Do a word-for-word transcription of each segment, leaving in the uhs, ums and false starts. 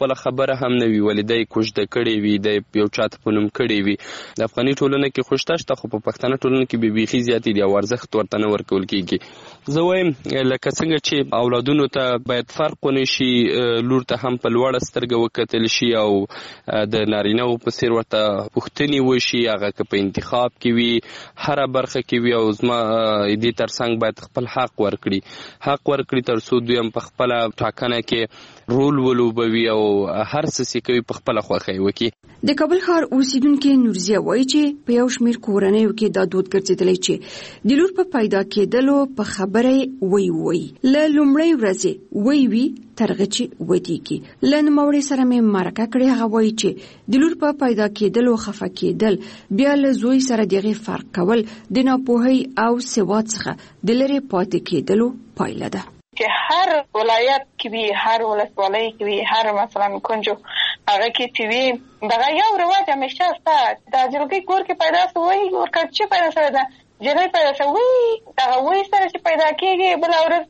خپل خبره هم نه وي ولې دی کوژده کړې وي د یو چاته په نوم کړې وي. د افغاني ټولنه کې خوشته شته خو په پښتنه ټولنه کې به بیخي زیاتې دي او ارزښت ورته نه ورکول کېږي. زه وایم لکه څنګه چې اولادونو ته باید فرق ونه شي، لور ته هم په لوړه سترګه وکتل شي او د نارینه‌و په څېر ورته پوښتنې وشي، هغه که په انتخاب کې وي هره برخه کې وي، او زما دې ترڅنګ باید خپل حق ورکړي حق ورکړي تر څو دوی هم په خپله ټاکنه کې رول ولوبوي او هر څه چې کوي په خپله خوښه یې وکړي. د کابل ښار اوسیدونکې نورزیه وایي چې په یو شمېر کورنیو کې دا دود ګرځېدلی چې د لور په پیدا کېدلو په خبره وی وی له لومړۍ ورځې وی وي تر هغه چې ودیږي. له نوموړې سره مې مرکه کړې، هغه وایي چې د لور په پیدا کېدلو خفه کېدل بیا له زوی سره دغې فرق کول د ناپوهۍ او سواد څخه د لرې پاتې کېدلو پایله ده. چې هر ولایت کې وي، هر ولسوالۍ کې وي، هر مثلا کنجو هغه کې چې وي دغه یو رواج همیشه شته. د جلکۍ کور کې پیدا شوی ورکړ چې پیدا شوی ده جلۍ پیدا شوی دغه وی سره چې پیدا کېږي بله ورځ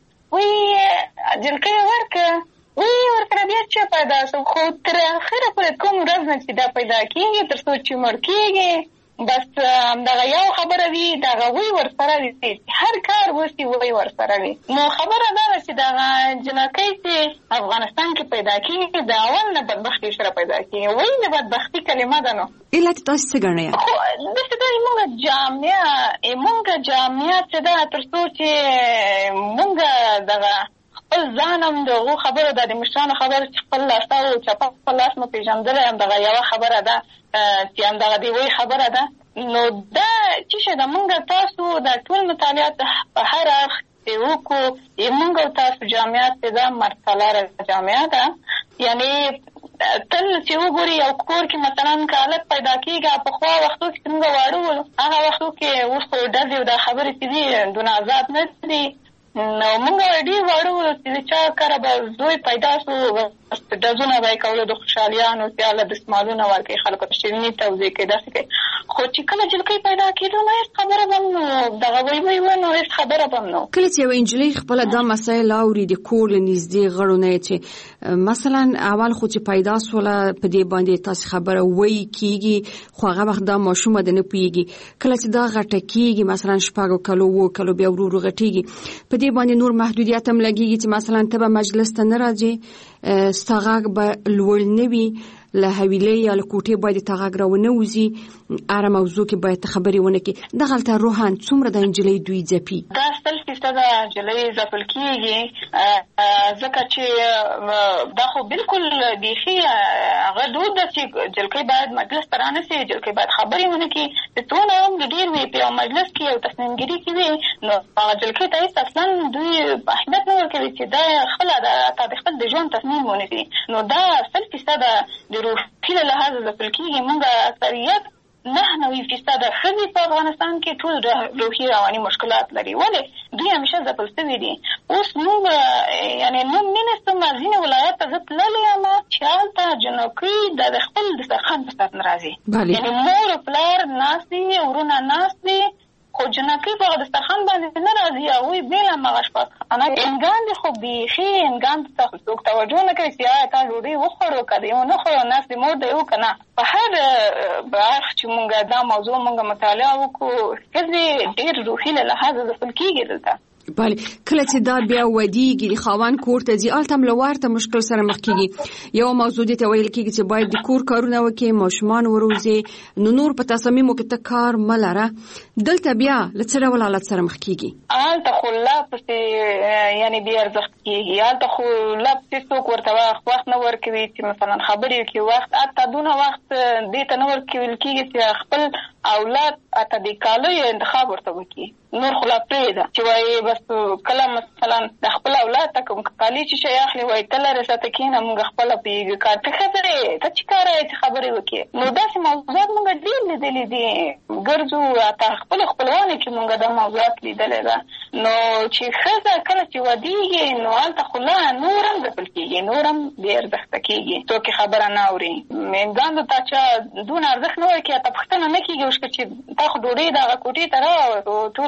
وی جلکۍ ورکړه وی ورکړه بیا چې پیدا شو، خو تر اخره پورې کوم ورځ نه چې دا پیدا کېږي تر څو چې مړ کېږي بس دغه یو خبره وي دغه وی ورسره وي، هر کار وشي وی ورسره وي. نو خبره دا ده چې دغه جنکۍ چې افغانستان کې پیدا کېږي د اول نه بدبختي سره پیدا کېږي. وی د بدبختي کلمه ده. نو علت تاسو څه ګڼئ؟ خو داسې ده زموږ جامعه زموږ جامعه چې ده تر څو چې موږ دغه خپل ځان هم د هغو خبره ده د مشرانو خبره چې خپل لاسته او چپه خپل لاس مو پېژندلی همدغه یوه خبره ده چې همدغه د وی خبره ده. نو دا چې شه ده موږ تاسو د ټول مطالعات په هر اړخ چې وکړو موږ او تاسو جامعه چې ده مرسالاره جامعه ده. یعنې تل چې وګوري یو کور کې مثلا که هلک پیدا کېږي پخوا وختو کې چې موږ واړه ولو هغه وختو کې اوس خو ډزې او دا خبرې چې دي دونه آزاد نه دي. نو موږ ډېر واړه ولو چې د چا کره به زوی پیدا شو ډزونه به یې کولو د خوشحالیانو چې هله دستمالونه ورکوي خلکو ته شیریني توزیع کوي داسې کوي. خو چې کله جلکۍ پیدا کېدو نو هېڅ خبره به هم نو دغه وی وی و نو هېڅ خبره به هم نو. کله چې یوه نجلۍ خپله دا مسایل اوري د کور له نږدې غړو نه چې مثلا اول خو چې پیدا سوله په دې باندې تاسې خبره وی کېږي خو هغه وخت دا ماشومه ده نه پوهېږي. کله چې دا غټه کېږي مثلا شپږو کلو اوو کلو بیا ورو ورو غټېږي په دې باندې نور محدودیت هم لګېږي چې مثلا ته به مجلس ته نه راځې ستا غږ به لوړ نه وي له حویلۍ یا له کوټې باید تا غږ راونه وځي هره موضوع کې باید خبرې ونه کړي. دغلته روحاً څومره د نجلۍ دوی ځپي؟ دا سل فیصده نجلۍ ځپل کېږي ځکه چې دا خو بالکل بیخي هغه دود ده چې جلکۍ باید مجلس ته رانسي، جلکۍ باید خبرې ونه کړي. د څونه هم ډېر وي په یو مجلس کې یو تصمیمګیري کې وي نو هغه جلکۍ ته هېڅ اصلا دوی اهمیت نه ورکوي چې دا خپله تا د خپل د ژوند تصمیم ونیسي. نو دا سل فیصده د روحي له لحاظه ځپل کېږي. موږ اکثریت نه نوي فیصده ښځې په افغانستان کې ټول روحي رواني مشکلات لري. ولې دوی همیشه ځپل سوي دي. اوس موږ یعنې نوم مې نستم ځینې ولایت ته زه تللې یم چې هلته جنکۍ د خپل دسترخوان په سر نه راځي. یعنې مور و پلار ناست دي ورونه ناست دي خو جنکۍ په هغه دسترخوان باندې نه راځي. هغوی بېله هماغه شپاړخانه انګان دي خو بیخي انګان ته څوک توجه نه کوي چې آیا تا ډوډۍ وخوړو که دې ونه خوړو ناست دې مور دی و که نه. په هر اړخ چې مونږ دا موضوع مونږ مطالعه وکړو ښځې ډېر روحي له لحاظه ځپل کېږي دلته. بله کله چې دا بیا ودیږي د خاوند کور ته ځي هلته هم له ورته مشکل سره مخ کېږي. یوه موضوع دې ته ویل کېږي چې باید د کور کارونه وکړي ماشومان وروزي نو نور په تصامیمو کې ته کار مه لره. دلته بیا له څه ډول حالت سره مخ کېږي؟ هلته خو لا پسې یعنې بې ارزښت کېږي. هلته خو لا پسې څوک ورته وخت نه ورکوي چې مثلا خبرې وکړي. وخت حتی دونه وخت دې ته نه ورکول کېږي چې خپل اولاد حتی د کالیو انتخاب ورته وکړي. نور خو لا پرېږده چې وایي بس کله مثلا د خپل اولاد ته کوم کالي چې شی اخلي وایي ته لرې ساته کښېنه موږ خپله پوهېږو کار ته ښځه یې ته چې کاره یې چې خبرې وکړې. نو داسې موضوعات موږ ډېر لیدلي دي ګرځو حتی خپلو خپلوانو کې موږ دا موضوعات لیدلی ده. نو چې ښځه کله چې ودېږي نو هلته خو لا نور هم ځپل کېږي نور هم بې ارزښته کېږي. څوک یې خبره نه اوري. میندګانو ته چا دونه ارزښت نه ورکوي حتی پوښتنه نه کېږي چې تا خو ډوډۍ دغه کوټې ته راوړو ټول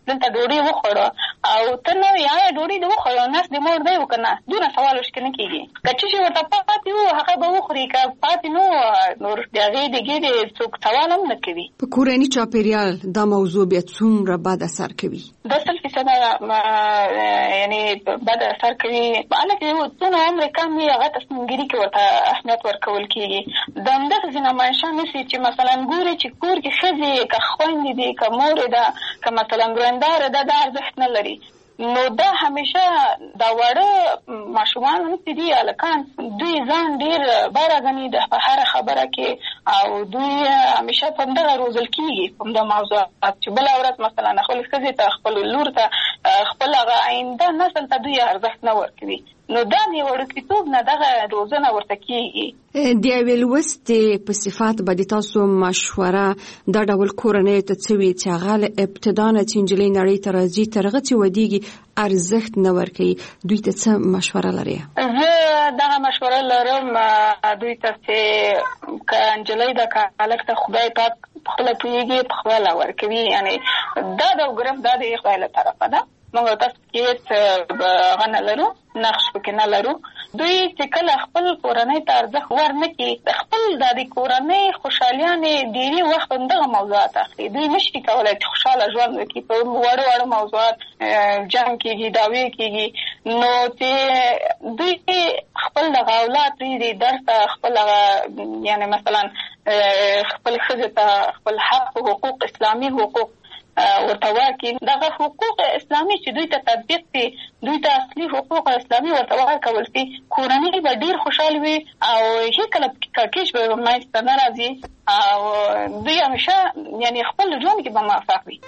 دلته ډوډۍ وخوړه او ته نو یا ډوډۍ دې وخوړه نس دې مور دی وکنه دونه سوال وشکنه کیږي کچې چې ورته پاتې وو هغه به وخوري که پاتې نو نور د هغې دګې د څوک سوال هم نه کوي. په کورني چاپېریال دا موضوع بیا څومره بد اثر کوي؟ دا سل فیصده یعنې بد اثر کوي. هلکه څونه عمر کم وي هغه تصمیمګیري کې ورته اهمیت ورکول کېږي. د همدغسې نمایشان نیسي چې مثلا ګوري چې کور کې ښځې که خویندې دي که مورې ده که مثلا ورنداره ده دا ارزښت نه لري. نو دا همیشه دا واړه ماشومان هم چې دي هلکان دوی ځان ډېر باره ګڼي د هره خبره کې او دوی همیشه په همدغه روزل کېږي په همدغه موضوعات چې بله ورځ مثلا خپلې ښځې ته خپلو لور ته خپل هغه آینده نسل ته دوی ارزښت نه ورکوي. نو دا د وړوکتوب نه دغه روزنه ورته کېږي. د یوې لوستې په صفات به د تاسو مشوره دا ډول کورنۍ ته څه وي چې هغه له ابتدا نه چې نجلۍ نړۍ ته راځي تر هغه چې ودیږي ارزښت نه ورکوي دوی ته څه مشوره لري؟ زه دغه مشوره لرم دوی ته چې که نجلۍ ده که هلک ته خدای پاک پخپله پوهېږي پخپله ورکوي. یعنې دا د ګرفت دا د خدای له طرفه ده. موږ تاسو کې هغه نه لرو نقش پکې نه لرو. دوی چې کله خپل کورنۍ ته ارزښت ورنه کړي خپل د دې کورنۍ خوشحالیانې ډېرې وخت همدغه موضوعات اخلي. دوی نشي کولی چې خوشحاله ژوند وکړي په وړو وړو موضوعات جنګ کېږي دعوې کېږي. نو چې دوی خپل دغه اولاد پرېږدي درس ته خپل هغه یعنې مثلا خپل ښځې ته خپل حق حقوق اسلامي حقوق ورته ورکړي. دغه حقوق اسلامي چې دوی ته تطبیق شي دوی ته اصلي حقوق اسلامي ورته ورکول شي کورنۍ به ډېر خوشحال وي او هېڅکله کړکېچ به منځته نه راځي او دوی همیشه یعنې خپل ژوند کې به موفق وي.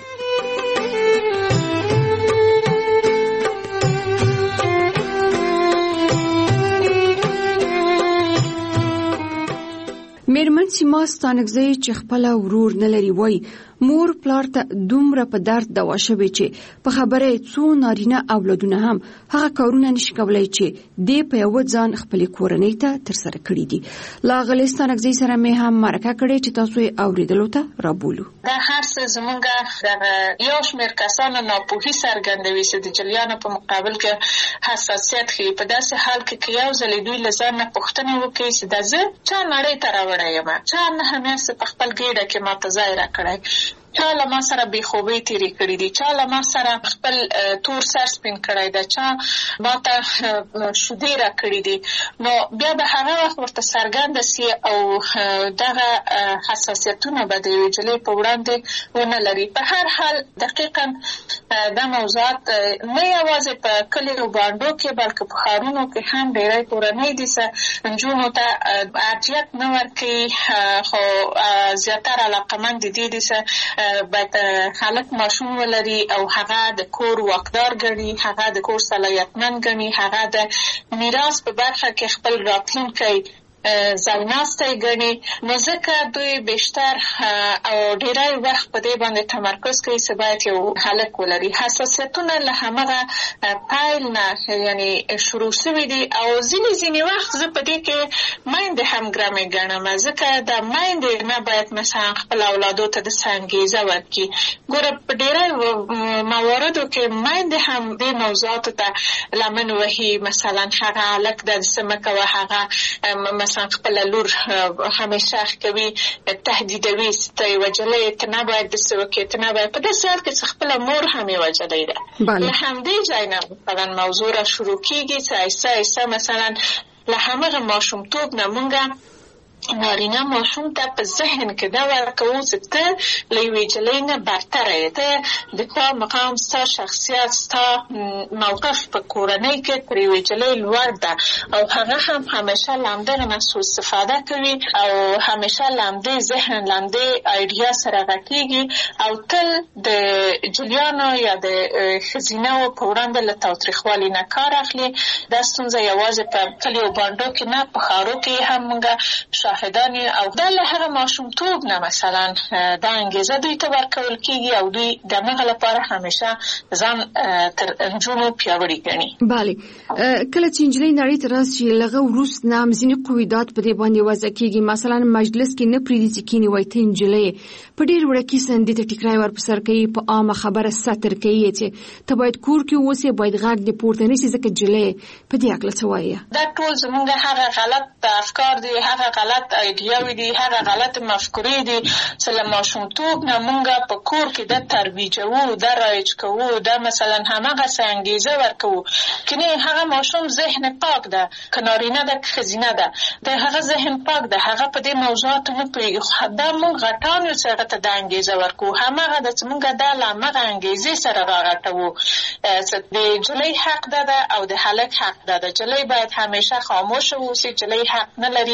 میرمن سیما ستانکزی چې خپل ورور نه لري وای مور پلار ته دومره په درد دوا شوی چې په خبره څو نارینه اولادونه هم هغه کارونه نشي کولای چې دې په یو ځان خپل کورنۍ ته تر سره کړی دي. لا غلستانکزی سره مې هم مرکه کړې چې تاسو یې اوریدلو ته رابولو. دا هر څه زمونږ د یو شمېر کسانو ناپوهي څرګندوي چې د جلیانو په مقابل کې حساسیت ښیي. په داسې حال کې که یو ځل دوی له ځان نه پوښتنه وکړي چې دا زه چا نړۍ ته راوړی یم چا نه همیشه په خپل ګېډه کې ماته ځای راکړی چا له ما سره بې خوبۍ تېرې کړي دي چا له ما سره خپل تور سر سپین کړی ده چا ما ته شیدې راکړي دي. نو بیا به هغه وخت ورته څرګنده سي او دغه حساسیتونه به د یوې نجلۍ په وړاندې ونه لري. په هر حال دقیقا دا موضوعات نه یوازې په کلیو بانډو کې بلکې په ښارونو کې هم ډېری کورنۍ دي چې نجونو ته ارجحیت نه ورکوي خو زیاتره علاقمند دي دي چې باید هلک ماشوم ولري او هغه د کور واکدار ګڼي هغه د کور صلاحیتمند ګڼي هغه د میراث په برخه کې خپل راتلونکی ځایناستی ګڼي. نو ځکه دوی بیشتر او ډېری وخت په دې باندې تمرکز کوي چې باید یو هلک ولري. حساسیتونه له همغه پیل نه یعنې شروع شوي دي او ځینې ځینې وخت زه په دې کې میندې هم ګرمې ګڼم ځکه د میندې نه باید مثلا خپل اولادو ته د څه انګېزه ورکړي. ګوره په ډېری مواردو کې میندې هم دې موضوعاتو ته لمن وهي مثلا هغه هلک د څه مه کوه هغه مثلا خپل لور همیشه کوي تهدیدوي ته یې وجلی ته نه باید داسې وکړې ته نه باید په داسې حال کې چې خپله مور هم یې وجلی ده. له همدې ځای نه مثلا موضوع را شروع کېږي چې ایسه ایسه مثلا له همغه ماشومتوب نه مونږه نارینه ماشوم ته په ذهن کې دا ورکوو چې ته له یوې نجلۍ نه برتره یې ته د تا مقام ستا شخصیت ستا موقف په کورنۍ کې تر یوې نجلۍ لوړ ده او هغه هم همیشه له همدغه نه سوء استفاده کوي او همیشه له همدې ذهن له همدې ایډیا سره غټېږي او تل د جلیانو یا د ښځینهو په وړاندې له تاوتریخوالي نه کار اخلي. دا ستونزه یوازې په کلیو بانډو کې نه په ښارو کې هم موږ شاهدان او د له هغه ماشومتوب نه مثلا د انګیزه دوی ته ورکول کیږي او دوی د مغه لپاره همیشه ځان تر انجونو پیاوړي کوي. بله کله چې انجلۍ نړۍ ته راشي لغه وروس نام ځینې قویدات په دې باندې وضع کیږي، مثلا مجلس کې نه پریدي چې کینی وای ته انجلۍ په ډیر وړکی سندې ته ټیکرای ور په سر کوي، په عامه خبره ستر کوي چې ته باید کور کې اوسې، باید غږ دې پورته نشي ځکه جلې په دې اکله څه وایي. دا ټول زموږ هغه غلط افکار دي، هغه غلط ایډیاوې دي، هغه غلط مفکورې دي چې له ماشومتوب نه موږ په کور کې د ترویجوو، د رایج کوو، د مثلا هماغه څه انګیزه ورکوو. کني هغه ماشوم ذهن پاک ده، که نارینه ده که ښځینه ده، د هغه ذهن پاک ده، هغه په دې موضوعاتو نه پوهېږي. خو دا موږ غټان یو چې هغه ته د انګیزه ورکوو، هماغه ده چې موږ دا له هماغه انګیزې سره راغټوو. د جلۍ حق ده ده او د هلک حق ده ده. جلۍ باید همیشه خاموشه اوسي، جلۍ حق نه لري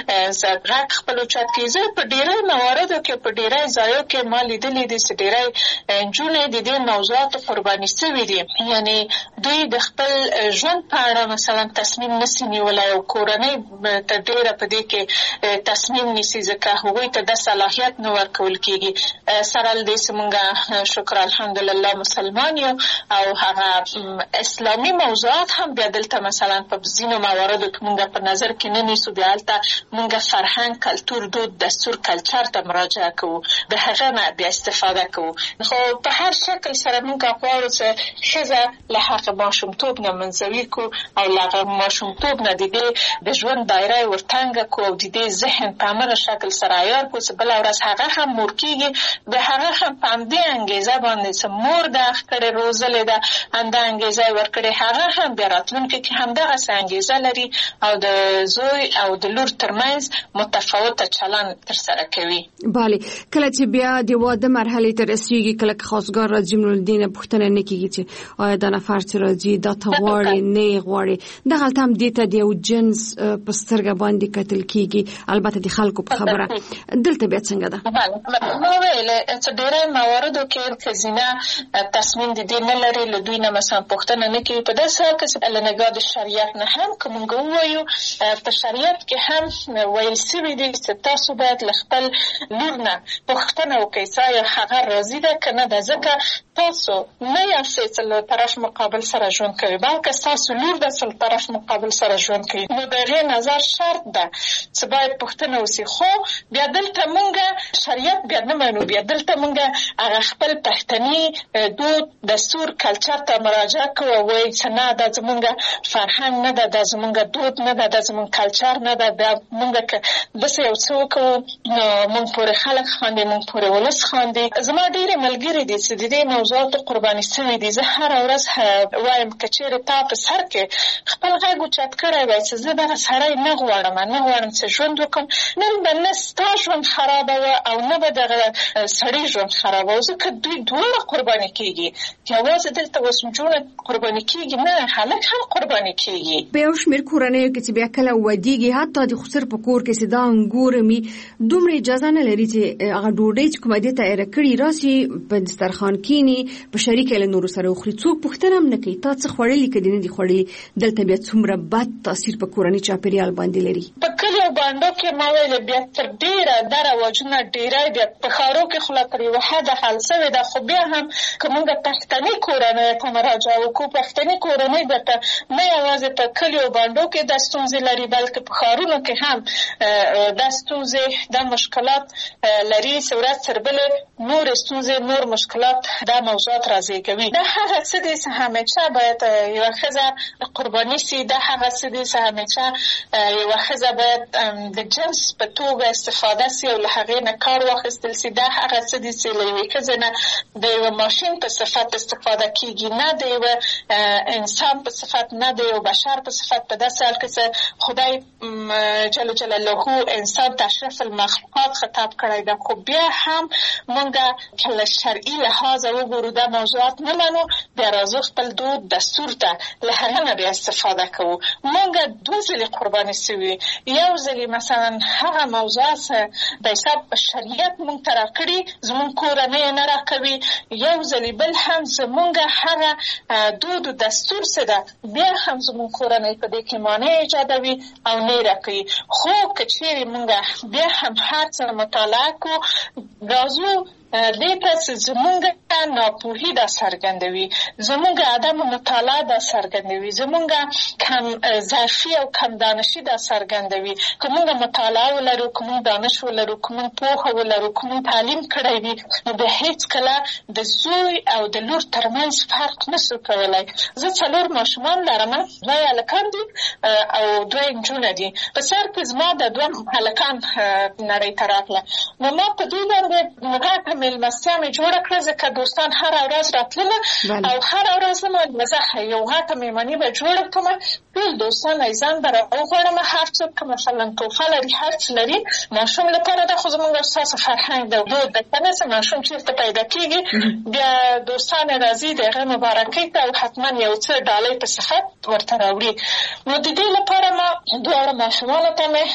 غږ خپل اوچت کړي. زه په ډېری مواردو کې په ډېری ځایو کې ما لیدلي دي چې ډېری نجونې د دې موضوعاتو قرباني سوي دي، یعنې دوی د خپل ژوند په اړه مثلا تصمیم نسي نیولی او کورنۍ ته ډېره په دې کې تصمیم نیسي ځکه هغوی ته د صلاحیت نه ورکول کېږي. سره له دې چې موږ شکر الحمدلله مسلمان یو او هغه اسلامي موضوعات هم بیا دلته مثلا په ځینو مواردو کې موږ په نظر کې نه نیسو، بیا هلته موږ فرهنګ، کلتور، دود، دستور، کلچر ته مراجعه کوو، د هغه نه بیا استفاده کوو. خو په هر شکل سره موږ غواړو چې ښځه له هغه ماشومتوب نه منزوي کړو او له هغه ماشومتوب نه د دې د ژوند دایره یې ورتنګه کړو او د دې ذهن په همغه شکل سره عیار کړو چې بله ورځ هغه هم مور کېږي، د هغه هم په همدې انګیزه باندې چې مور د هغه کړې روزلې ده همدا انګیزه یې ورکړې، هغه هم بیا راتلونکي کې همدغسې انګیزه لري او د زوی او د لور ترمنځ متفاوته چلند ترسره کوي. بله کله چې بیا د واده مرحلې ته رسېږي، کله که خواستګار راځي نو له دې نه پوښتنه نه کېږي چې آیا دا نفر چې راځي دا ته غواړي نه یې غواړي. دغلته هم دې ته د یو جنس په سترګه باندې کتل کېږي، البته د خلکو په خبره. دلته بیا څنګه ده؟ ما ویلې چې ډېری مواردو کې ښځینه تصمیم د دې نه لري، له دوی نه مثلا پوښتنه نه کوي. په داسې حال کې چې له نګاه د شریعت نه هم که موږ ووایو، په شریعت کې هم ویل سوي دي چې تاسو باید له خپل لور نه پوښتنه وکړئ چې آیا هغه راضي ده که نه ده، ځکه تاسو نه یاستئ چې له طرف مقابل سره ژوند کوي، بلکې ستاسو لور ده چې له طرف مقابل سره ژوند کوي. نو د هغې نظر شرط ده چې باید پوښتنه وسي. خو بیا دلته موږ شریعت بیا نه منو، بیا دلته موږ هغه خپل پښتني دود، دستور، کلچر ته مراجعه کوو او وایي چې نه دا زموږ فرهنګ نه ده، دا زموږ دود نه ده، دا زموږ کلچر نه ده. دا موږ که داسې یو څه وکړو نو موږ پورې خلک خاندي، موږ پورې ولس خاندي. زما ډېرې ملګرې دي چې د دې موضوعاتو قرباني سوي دي. زه هره ورځ وایم که چېرې تا په سر کې خپل غږ اوچت کړی وای چې زه دغه سړی نه غواړم نه غواړم چې ژوند وکړم، نن به نه ستا ژوند خرابه وه او نه به دغه سړي ژوند خرابه وه، ځکه دوی دواړه قرباني کېږي. یوازې دلته اوس نجونې قرباني کېږي نه، هلک هم قرباني کېږي. په یو شمېر کورنیو کې چې بیا کله ودېږي، حتی د خسر په کور کې چې دا انګور مي دومره اجازه نه لري چې هغه ډوډۍ چې کومه دې تیاره کړي راسي په دسترخوان کښېني په شریکه له نورو سره وخوري. څوک پوښتنه هم نه کوي تا څه خوړلي که دې نه دي خوړلي. دلته بیا څومره بد تاثیر په کورني چاپېریال باندې لري. په کلیو بانډو کې ما ویل بیا تر ډېره دا رواجونه ډېری بیا په ښارو کې خو لا تر یوه حده حل سوې ده، خو بیا هم که موږ پښتني کورنیو ته مراجعه وکړو، پښتني کورنۍ درته نه یوازې په کلیو بانډو کې دا ستونزې لري بلکې په ښارونو کې هم دا ستونزې دا مشکلات لري چې ورځ تر بلې نورې ستونزې نور مشکلات دا موضوعات رازېږوي. دا هغه څه دی چې همیشه باید یوه ښځه قرباني سي، دا هغه څه دی چې همیشه یوه ښځه باید د جنس په توګه استفاده سي او له هغې نه کار واخیستل سي. دا هغه څه دی چې له یوې ښځې نه د یوه ماشین په صفت استفاده کېږي، نه د یوه انسان په صفت، نه د یو بشر په صفت. په داسې حال کې چې خدای جل جلاله انسان تشریف المخلوقات خطاب کړی ده، خو بیا هم موږ که له شرعي لحاظه وګورو دا موضوعات نه منو، بیا راځو خپل دود دستور ته له هغه نه بیا استفاده کوو. موږ دوه ځلې قرباني سوي، یو ځلې مثلا هغه موضوعات د حساب شریعت مونږ ته راکړي زمونږ کورنۍ نه راکوي، یو ځلې بل هم زمونږ هغه دود و دستور څه ده بیا هم زمونږ کورنۍ په دې کې مانع ایجادوي او نه راکوي. خو که چیرې مونږ بیا هم هر څه مطالعه کړو راځو دې ته زمونږ ناپوهي دا څرګندوي، زمونږ عدم مطالعه دا څرګندوي، زمونږ کم ضعفي او کم دانشي دا څرګندوي. که مونږ مطالعه ولرو، که مونږ دانش ولرو، که مونږ پوهه ولرو، که مونږ تعلیم کړی وي، نو به هیڅ کله د زوی او د لور ترمنځ فرق نشو کولی. زه څلور ماشومان لرم، دوه هلکان دي او دوه نجونه دي. په سر کې زما د دوه هلکان نړۍ ته راغله، نو ما په دوی باندې غټه مېلمستیا مې جوړه کړه، ځکه دوستان هره ورځ راتلله او هره ورځ زما زه یو غټه مېلماني به جوړه کړم. ټول دوستان یې ځان به راوغواړم، هر څوک که مثلا توفه لري هر څه لري ماشوم لپاره ده، خو زموږ ستاسو فرهنګ ده دود ده که نه څه ماشوم چېرته پیدا کېږي بیا دوستان یې راځي د هغه مبارکۍ ته او حتما یو څه ډالۍ په صفت ورته راوړي. نو د دې لپاره ما دواړه ماشومانو ته مې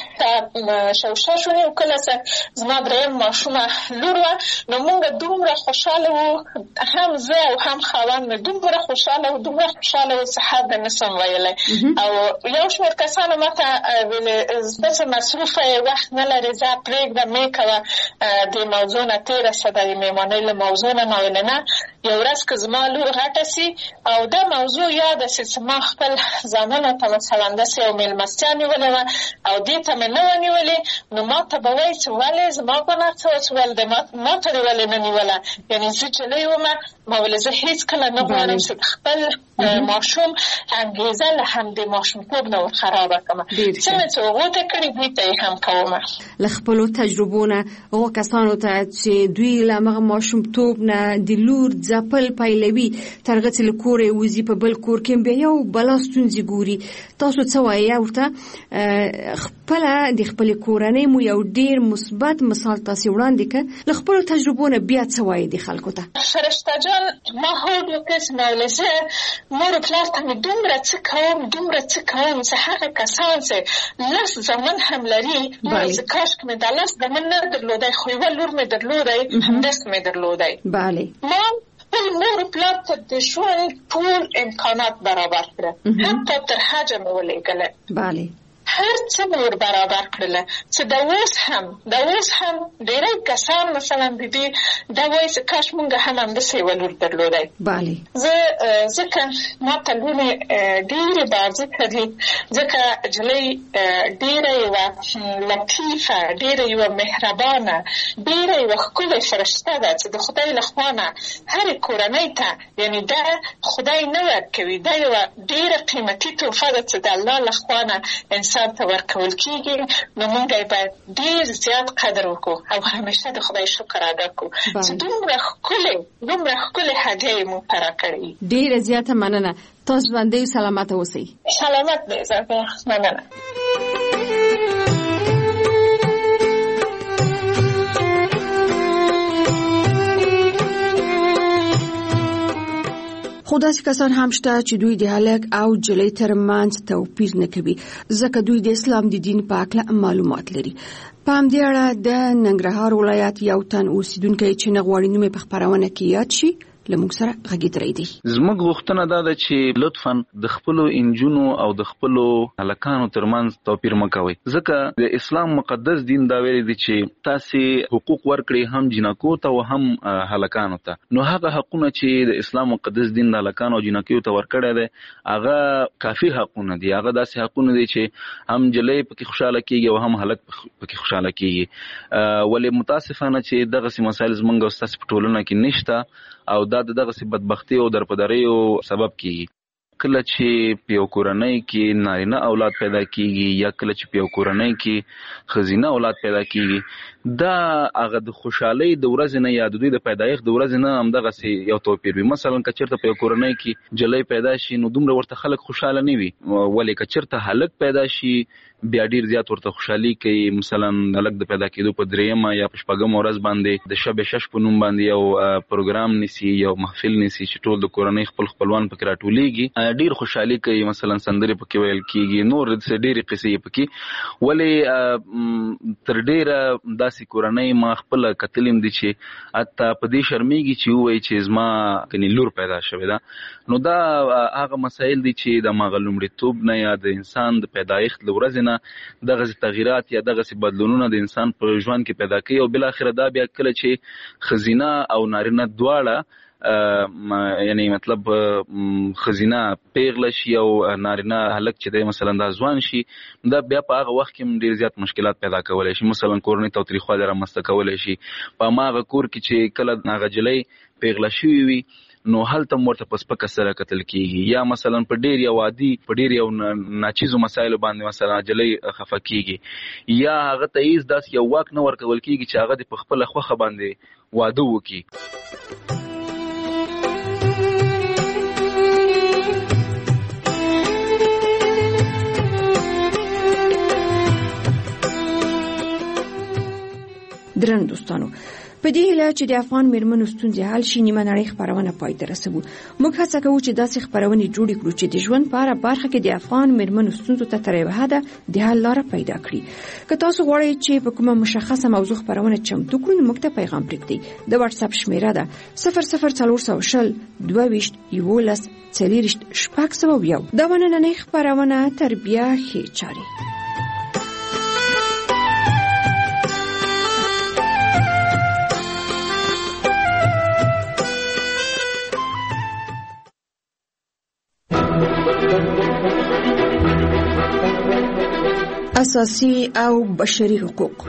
شوشه شونې وکړله. زما دریم ماشومه لور وه، نو مونږ دومره خوشحاله وو، هم زه او هم خاوند مې دومره خوشحاله وو دومره خوشحاله وو څه حد نسم ویلی. او یو شمېر کسانو ماته ویلې زه څه مصروفه یې وخت نه لرې ځه پرېږده مې کوه دې موضوع نه تېره شه د مېلمانۍ له موضوع نه. ما ویلې نه، یو ورځ که زما لور غټه سي او دا موضوع یاده سي چې ما خپل زامنو ته مثلا داسې یو مېلمستیا نیولې وه او دې ته مې نه وه نیولې، نو ما ته به وایي چې ولې زما ګناه څه وه چې ولې ما ته دې ولې نه نیوله. یعنې زه جلۍ ومه، ما ویلې زه هېڅ کله نه غواړم چې خپل ماشوم انګېزه له همدې ماشومتوب نه ورخرابه کړمه. څنګه چې هغو ته کړي دوی ته یې هم کومه. له خپلو تجربو نه هغو کسانو ته چې دوی له همغه ماشومتوب نه د لور ځپل پیلوي تر هغه چې له کوره یې وځي په بل کور کې بیا یو بلا ستونزې ګوري، تاسو څه وایي ورته؟ خپله د خپلې کورنۍ مو یو ډېر مثبت مثال تاسې وړاندې کړ، له خپلو تجربو نه بیا څه وایي د خلکو ته؟ فرشته جان ما هوډ وکړ چې ما ویلې زه مور و پلار ته مې دومره څه کوم دومره څه کوم چې هغه کسان چې لس زامن هم لري چې کاشکې مې دا لس زامن نه درلودی، خو یوه لور مې درلودی، همداسې مې درلودی. بله ما خپل مور و پلار ته د ژوند ټول امکانات برابر کړه، حتی تر حجه مې ولېږله. بله هر څه مې ور برابر کړله چې د اوس هم د اوس هم ډېری کسان مثلا د دې دا وایي چې کاش مونږ هم همداسې یوه لور درلودی. بله زه ځکه ما ته لوڼې ډېرې بازکه دي، ځکه نجلۍ ډېره یوه لطیفه، ډېره یوه مهربانه، ډېره یوه ښکلې فرشته ده چې د خدای له خوا نه هرې کورنۍ ته یعنې دا خدای نه ورکوي، دا یوه ډېره قیمتي تحفه ده چې د الله له خوا نه انسان ته ورکول کېږي. نو موږ یې باید ډېر زیات قدر وکړو او همیشه د خدای شکر ادا کړو چې دومره ښکلې دومره ښکلې هدیه یې موږ ته راکړې. ډېره زیاته مننه، تاسو ژوندۍ سلامته اوسئ. سلامت دی زه مننه. خو داسې کسان هم شته چې دوی د هلک او جلۍ ترمنځ توپیر نه کوي، ځکه دوی د اسلام د دین په اړه معلومات لري. په همدې اړه د ننګرهار ولایت یو تن اوسیدونکی چې نه غواړي نوم یې په خپرونه کې یاد شي له موږ سره غږېدلی دی. زموږ غوښتنه دا ده چې لطفاً د خپلو انجونو او د خپلو هلکانو ترمنځ توپیر مه کوئ، ځکه د اسلام مقدس دین دا ویلي دی چې تاسې حقوق ورکړئ هم جنکو ته او هم هلکانو ته. نو هغه حقونه چې د اسلام مقدس دین د هلکانو او جنکیو ته ورکړی دی هغه کافي حقونه دي، هغه داسې حقونه دي چې هم جلۍ پکې خوشحاله کېږي او هم هلک پکې خوشحاله کېږي. ولې متاسفانه چې دغسې مسایل زموږ او ستاسې په ټولنه کې نشته او دا د دغسې بدبختي او درپدریو سبب کېږي. کله چې په یو کورنۍ کې نارینه اولاد پیدا کېږي یا کله چې په یو کورنۍ کې ښځینه اولاد پیدا کېږي، دا هغه د خوشحالۍ د ورځې نه یا د دوی د پیدایښت د ورځې نه همدغسې یو توپیر وي. مثلا که چېرته په یو کورنۍ کې جلۍ پیدا شي نو دومره ورته خلک خوشحاله نه وي، ولې که چېرته هلک پیدا شي بیا ډیر زیات ورته خوشحالي کوي. مثلا د لک د پیدا کېدو په دریمه یا په شپږمه ورځ باندې د شب شش په نوم باندې یو پروګرام نیسي، یو محفل نیسي چې ټول د کورنۍ خپل خپلوان پکې راټولېږي. ډیر خوشحالي کوي. مثلا سندرې پکې ویل کېږي، نور د ډېرې قصې پکې. ولې تر ډیره داسې کورنۍ ما خپل کتلم دي چې حتی په دې شرمېږي چې ووایي چې زما کني لور پیدا شوې ده. نو دا هغه مسایل دي چې د هغه لومړیتوب نه یا د انسان د پیدایښت له ورځې نه دغسې تغییرات یا دغسې بدلونونه د انسان په ژوند کې پیدا کوي، او بالاخره دا بیا کله چې ښځینه او نارینه دواړه یعنی مطلب ښځینه پیغله شي او نارینه هلک چې دی مثلا دا ځوان شي، دا بیا په هغه وخت کې هم ډېر زیات مشکلات پیدا کولی شي. مثلا کورنۍ تاوتریخوالی رامنځته کولی شي. په هماغه کور کې چې کله هغه جلۍ پیغله شوې وي نو هلته ورته په سپکه سره کتل کېږي، یا مثلا په ډېر یو عادي په ډېر یو ناچیزو مسایلو باندې مثلا جلۍ خفه کېږي، یا هغه ته هېڅ داسې یو واک نه ورکول کېږي چې هغه د په خپله خوښه باندې واده وکړي. درن دوستانو، په دې هیله چې د افغان میرمنو ستونزې حل شي، نیمه نړۍ خپرونه پای ته رسوو. موږ هڅه کوو چې داسې خپرونې جوړې کړو چې د ژوند په هره برخه کې د افغان میرمنو ستونزو ته تر یوه حده د حل لاره پیدا کړي. که تاسو غواړئ چې په کومه مشخصه موضوع خپرونه چمتو کړو، نو موږ ته پیغام پرېږدئ. د واتس اپ شمیره ده صفر صفر څلور سوه شل دوه ویشت یولس څلېرویشت شپږ سوه یو. دا به نننۍ خپرونه تربیه ښې چارې. اساسي او بشري حقوق.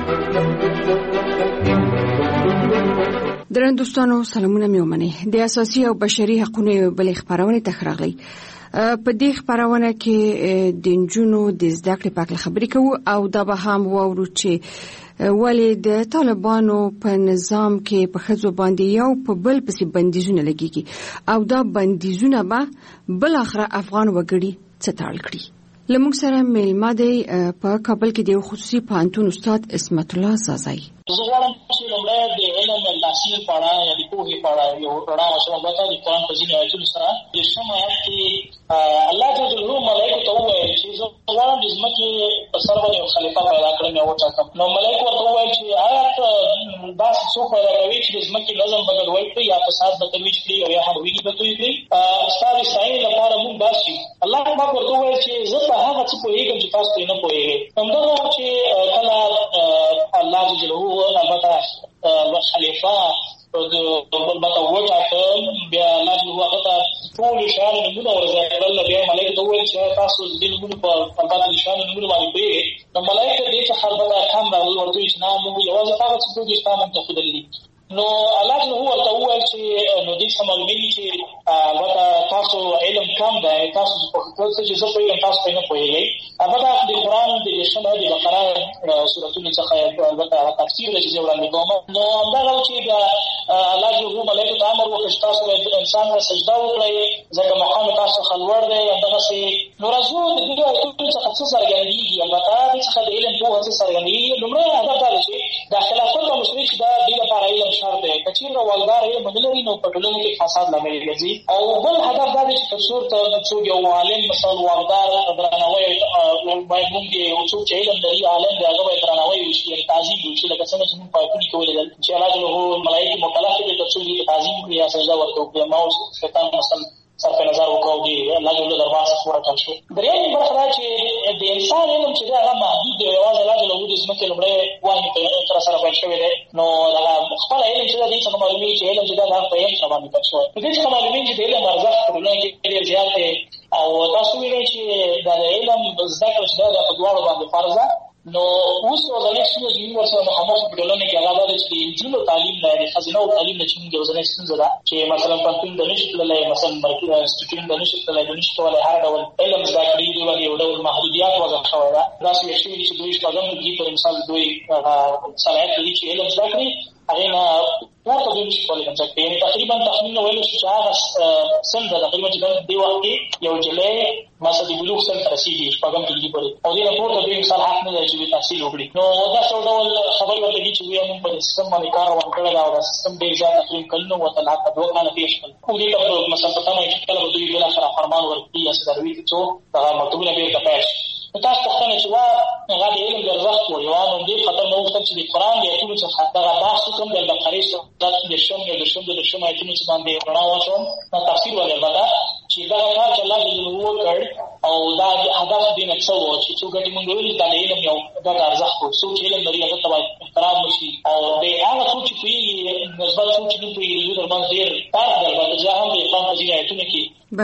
درن دوستانو، سلامونه مې ومنئ. د اساسي او بشري حقوقو بلې خپرونې ته راغلی. په دې خپرونه کې د نجونو د زده کړې په اړه خبرې کوو، او دا به هم واورو چې ولې د طالبانو په نظام کې په ښځو باندې یو په بل پسې بندیزونه لګېږي، او دا بندیزونه به بل اخره افغان وګړي څه تاړل کړي. لمونږ سره میلمه دی په کابل کې د یو خصوصي پوهنتون استاد عصمت الله زازای. زه غواړم چې لومړی د علم د تحصیل په اړه یا د پوهې په اړه یو رڼا واچوم. البته د قرآن په ځینو ایتونو سره دېرشم آیت کې الله جل جلاله ملایکو ته وویل چې زه غواړم د ځمکې په سر باندې یو خلیفه پیدا کړم یا وټاکم. نو ملایکو ورته وویل چې آیا ته داسې څوک پیدا کوې چې د ځمکې نظم به ګډوډ کړي یا فساد به ترویج کړي او یا هم ویږي به توی کړي؟ ستا د ستاینې لپاره موږ بس یو. الله پاک ورته وویل چې زه په هغه څه پوهېږم چې تاسو پرې نه پوهېږئ. همدغه چې کله الله جل جلاله البته خلیفه البته وټاکه، بیا الله جل جلاله هغه ته ټول شیانو نومونه ورزیاتول. بیا ملایکو ته وویل چې تاسو د دې نومونو په البته د شیانو نومونه باندې پوهېږئ؟ نو ملایکو دې څخه البته هم راغلل، ورته وویل چې نه موږ یوازې هغه څه پوهېږو چې تا موږ ته ښودلي دي. نو الله جل جلاله ورته وویل چې نو دې څخه معلومېږي چې البته تاسو علم کم دی، تاسو په خپل څه چې زه پوهېږم تاسو پرې نه پوهېږئ. البته د قرآن د دېرشم آیت د بقره سورتونو څخه البته هغه تفسیر دی چې زه وړاندې کوم. نو همدغه چې بیا الله جل جلاله ملایکو ته امر وکړ چې تاسو باید انسان ته سجده وکړئ ځکه مقام تاسو څخه لوړ دی. همدغسې نو راځو د دې آیتونو څخه څه څرګندېږي، البته دې څخه د علم پوهه څه څرګندېږي. لومړی هدف دا دی چې د خلافت او مشروعیت چې دا دې لپاره علم شرط دی. که چېرته والدار علم ونه لري نو په ټولنه کې فساد لامل ګرځي. او بل هدف دا دی چې تر څو ته څوک یو عالم مثلا والدار درناوی باید موږ یو څوک چې علم لري عالم دی هغه باید درناوی وشي، یعنې تعظیم وشي، لکه څنګه چې موږ په آیتونو کې ولیدل چې الله جل جلاله ملایکې مکلف دي تر څو دې تعظیم کړي یا سجده ورته وکړي. ما اوس شیطان مثلا صرف نظر وکړو دی الله جل جلاله دربار څخه ورکړل شو. درېیمه برخه دا چې د انسان علم چې دی هغه محدود دی، یوازې الله جل جلاله د ځمکې لومړی وحي تر سره پیل شوی دی. نو دغه خپل علم چې دی څنګه معلومېږي چې علم چې دی هغه په علم سره باندې پیل شوی. په دې څخه معلومېږي چې د علم ارزښت په ټولنه کې ډېر زیات دی. او تاسو وینئ چې دا د علم زده کړه چې دی دا په دواړو باندې فرض ده. نو اوس ورځنۍ ستونزه چې موږ ورسره مخامخ په ټولنه کې هغه دا ده چې د نجونو تعلیم نه د ښځینهو تعلیم نه چې موږ ورځنۍ ستونزه ده چې مثلا پوهنتون ته نشي تللی، مثلا مرکزي انسټیټیوټ ته نشي تللی، نو نشي کولی هر ډول علم زده کړي. دوی باندې یو ډول محدودیات وضع شوی ده. داسې ویل شوي دي چې دوی شپږم ټولګي پر مثال دوی صلاحیت لري چې علم زده کړي، هغه نه ورته دوی چې کولای کنځ کوي. یعنی تقریبا تخمین ویل شي چې هغه سن د تقریبا چې د وخت کې یو جلې مثلا د بلوغ سن رسیدي شپږم کې پورې او دې راپورته دوی مثال حق نه لري چې تحصیل وکړي. نو دا څو ډول خبرې ورته چې وي موږ په سیستم باندې کار وکړل او دا سیستم ډېر زیات تقریبا کلنو وته لا په دوه کاله پیښ کړ. خو دې په مثلا په تمه کې کله دوی بل اخر فرمان ورکړي یا سروي چې څو دا مکتوبونه به تپاش. تاسو په خانه چې وا هغه د علم د ارزښت او یوانو دې خطر نو وخت چې د قرآن د ایتونو څخه دا بحث کوم د بقره سورت د شوم د شوم د شوم ایتونو څخه باندې رڼا واچوم دا تفسیر ولرته چې دا کار چې الله دې نو وکړ او دا د هدف دې نقصو چې څو ګټې مونږ ویل د علم یو د ارزښت او څو چې علم لري هغه ته احترام وشي او د هغه څو چې په نسبت څو چې په یوه درمان ډېر تار درته ځه هم د اسلام په ځای ایتونه کې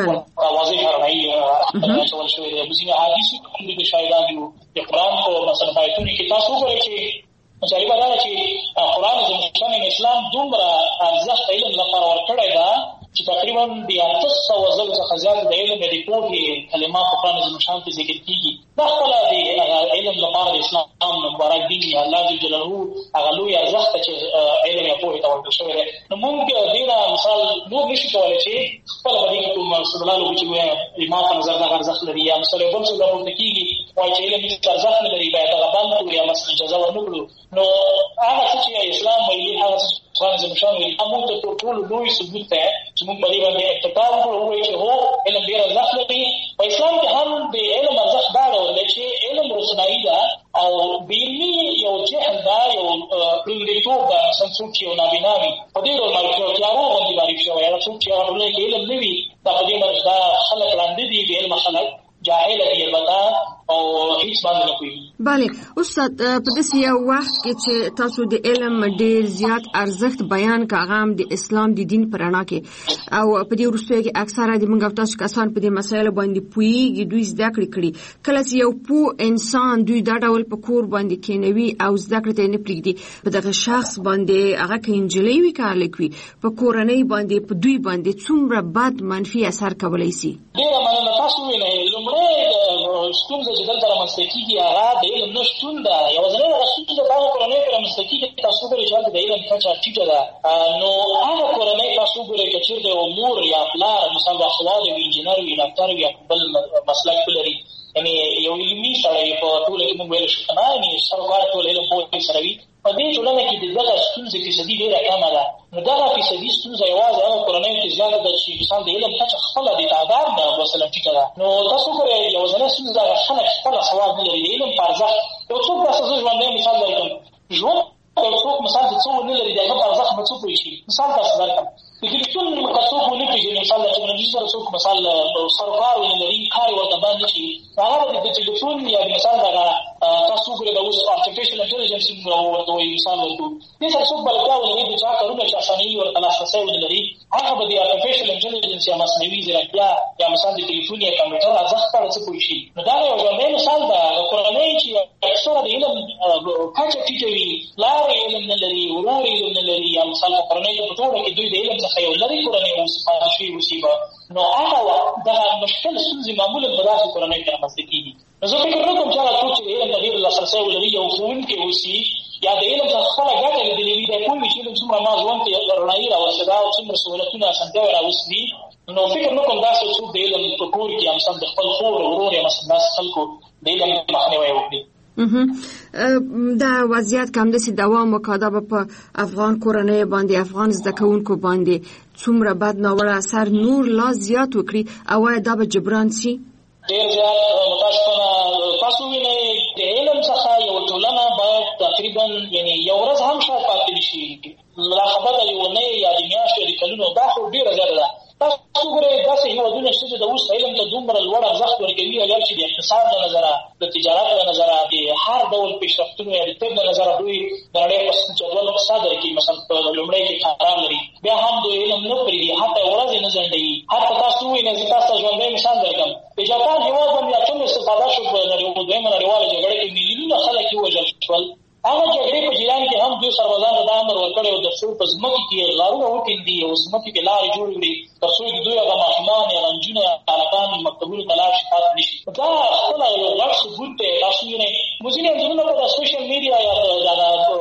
واضح کارونه شول شوی دی. بزینه حدیث د شایدان دی د قرآن په مثلا آیتونو کې تاسو وګورئ چې مشاري بدل چې قرآن د مسلمان اسلام دومره ارزښت علم لپاره ورکړی دا چې تقریبا د اته سوه ځله څخه زیات د علم د پوهې کلمات په قرآن مسلمان کې ذکر کیږي. دا خپل د علم لپاره د اسلام مبارک دین یا الله جل جلاله هغه لوی ارزښت چې علم یا پوهې ته ورکړل شوی دی. نو موږ ډېر مثال نور نشو کولی چې خپل باندې کې کوم استدلال وکړو چې ما په نظر دا ارزښت لري یا مثلا بل څه راوړل کیږي وایي چې علم هیڅ ارزښت نه لري باید هغه بند کړو یا مثلا اجازه ورنکړو. نو هغه څه چې اسلام ویلي هغه څه قرآن زموږ ویلي موږ ته ټول لوی ثبوت دی چې موږ په دې باندې اتفاق وکړو وایي چې هو علم ډېر ارزښت لري. په اسلام کې هم د علم ارزښت دا ډول دی چې علم روښنایي ده او بېعلمي یو جهل ده یو ړندېتوب ده. مثلا څوک چې یو نابینا وي په دې ډول باندې یو تیاره غوندې معرفي شوی هغه څوک چې هغه ټولنه کې علم نه وي دا په دې باندې دا خلک ړانده دي بې علمه خلک جاهل دي البته او هیڅ باندې نه کوي. بله استاد په داسې یو وخت کې چې تاسو د علم ډېر زیات ارزښت بیان کاغه هم د اسلام د دین په رڼا کې او په دې وروستیو کې اکثره د موږ او تاسو کسان په دې مسایلو باندې پوهېږي دوی زده کړې کړي. کله چې یو پوه انسان دوی دا ډول په کور باندې کېنوي او زده کړې ته یې نه پرېږدي په دغه شخص باندې هغه که نجلۍ وي که هلک وي په کورنۍ باندې په دوی باندې څومره بد منفي اثر کولی شي. ډېره مننه. تاسو وویل لومړی ستونزه چې دلته رامنځته کېږي هغه د علم نه شتون ده. یوازینۍ هغه ستونزه د هغه کورنۍ کې رامنځته کېږي تاسو وګورئ چې هلته د علم کچه ټیټه ده. نو هغه کورنۍ تاسو وګورئ که چېرته یو مور یا پلار مثال باسواده وي انجینر وي ډاکټر وي یا بل مسلک ولري یعنې یو علمي سړی په ټوله کې موږ ویلی شو که نه یعنې سروکاره ټول علم پوهې سره وي په دې ټولنه کې د دغه ستونزې فیصدي ډېره کمه ده. نو دغه فیصدي ستونزه یوازې هغه کورنیو کې زیاته ده چې مثال د علم کچه خپله د تعداد ده مثلا ټیټه ده. نو تاسو وګورئ یوازینۍ ستونزه هغه خلک خپله سواد نه لري د علم په ارزښت. یو څوک داسې زه ژوندی مثال درکړم ژوند یو څوک مثال چې څه ونه لري د هغه په ارزښت به څه پوه شي. مثال داسې درکړم د تلیفون که څوک ونه پېژني مثال د ټکنالوژي سره څوک مثال سروکار ونه لري کار یې ورته بند نه شي هغه به د تلیفون یا مثال دغه تاسو وګورئ د اوس ارټیفیشل انټلیجنس ورته وایي مثال ورکړو دې سره څوک بلدتیا ولري د چا کارونه چې اسانوي ورته لاسرسی ونه لري هغه به د ارټیفیشل انټلیجنس یا مصنوعي ځیرکتیا یا مثال د تلیفون یا کمپیوټر ارزښت په اړه څه پوه شي. نو دا یو ژوندی مثال ده د کورنۍ چې اکثره د علم کچه ټیټه وي پلار علم نه لري ورور علم نه لري یا مثال په کورنۍ په ټوله کې دوی د علم څخه یو لرې کورنۍ پاتې شوي اوسي به نو هغه وخت دغه مشکل ستونزې معمولا په داسې کورنۍ کې رامنځته کېږي. نو زه فکر نه کوم چې هغه څوک چې د علم ته ډېر لاسرسی ولري یو ښوونکی اوسي یا د علم څخه خپله ګټه لیدلې وي دی پوه وي چې علم څومره ما ژوند کې رڼایي راوستې ده او څومره سهولتونه اسانتیاوې راوستي نو فکر نه کوم داسې څوک د علم په کور کې یا مثلا د خپل خور ورور یا مثلا داسې خلکو د علم مخنیوی وکړي. دا وضعیت که همداسې دوام وکړي دا به په افغان کورنۍ باندې افغان زده کوونکو باندې څومره بد ناوړه اثر نور لا زیات وکړي او آیا دا به جبران شي؟ ډېر زیات متاسفانه تاسو وینئ د علم څخه یوه ټولنه باید تقریبا یعنې یو ورځ هم شاید پاتې نه شي لا خبره د یونۍ یا د میاشتو یا د کلونو دا خو ډېره زیاته ده. تاسو وګورئ داسې هېوادونه شته چې د اوس علم ته دومره لوړ ارزښت ورکوي اگر چې د اقتصاد له نظره د تجارت له نظره د هر ډول پیشرفتونو یا د طب له نظره دوی د نړۍ په جدول په صدر کې مثلا په لومړی کې قرار لري بیا هم دوی علم نه پرېږدي حتی ورځې نه ځنډوي. حتی تاسو ووینئ زه تاسو ته ژوندی مثال درکړم د جاپان هېواد باندې اتم استفاده شو په دویمه نړیواله جګړه کې میلیونونه خلک ووژل شول. هغه جګړې په جریان کې هم دوی سربازانو دا امر ورکړی و تر څو په ځمکې کې غارونه وکیندي او ځمکې کې لارې جوړې کړي تر څو د دوی هغه ماشومان یا نجونې هلکان مکتبونو ته لاړ شي پاتې نه شي. دا خپله یو غټ ثبوت دی. تاسو وینئ موږ ځینې انځورونه په د سوشل میډیا یا د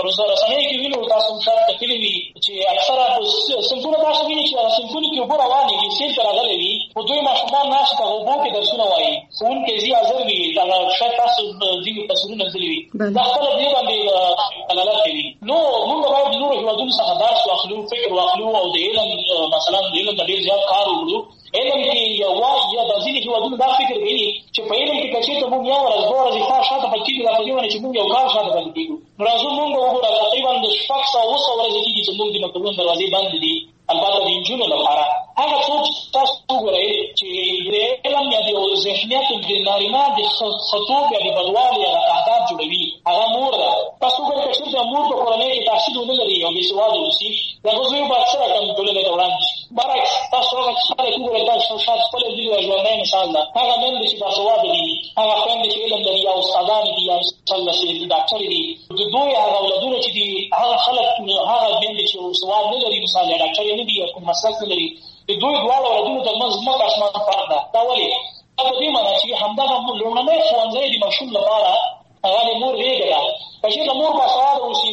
رسنۍ کې وینو تاسو شاید کتلي وي چې اکثره صنفونه تاسو وینئ چې هغه صنفونه کې اوبه روانې وي سیل ته راغلی وي خو دوی ماشومان ناست په اوبو کې درسونه وایي ښوونکی ځي حاضر وي دغه شاید تاسو ځینې تصویرونه لیدلي وي دا خپله دې باندې دلالت کوي. نو موږ باید نورو هېوادونو څخه درس واخلو فکر واخلو او د علم مثلا د علم ته ډېر زیات کار وکړو. علم کې یو یا د ځینې هېوادونو دا فکر کوي چې په علم کې که چېرته موږ یو ورځ دوه ورځې خوا شاته پاتې کېږو دا په دې باندې چې موږ یو کال شاته پاتې کېږو. نو راځو موږ وګوره تقریبا د شپږ سوه اووه سوه ورځې کېږي چې موږ د مکتبونو دروازې بندې دي البته د نجونو لپاره. هغه څوک تاسو وګورئ چې د علم یا د ذهنیت د نارینه د خطوب یا د بدوالي هغه اهداف جوړوي هغه مور ده. تاسو وګورئ که چېرته مور په کورنۍ کې تحصیل ونه لري او بې سواده اوسي د هغه زوی به اکثره کم ټولنې ته وړاندې شي. برعکس تاسو هغه خلک وګورئ دا شاید خپله دي یو ژوندی مثال ده. هغه میندې چې باسواده دي هغه خویندې چې علم لري یا استادانې دي یا مثال داسې ډاکټرې دي د دوی هغه اولادونه چې دي هغه خلک هغه میندې چې سواد نه لري مثال یا ډاکټرې نه دي یا کوم مسلک نه لري د دوی دواړو اولادونو ترمنځ ځمکه اسمان فرق ده. دا ولې؟ دا په دې معنی چې همدغه لومړنی ښوونځی د ماشوم لپاره هغه د مور غېږه ده. که چېرته مور باسواده اوسي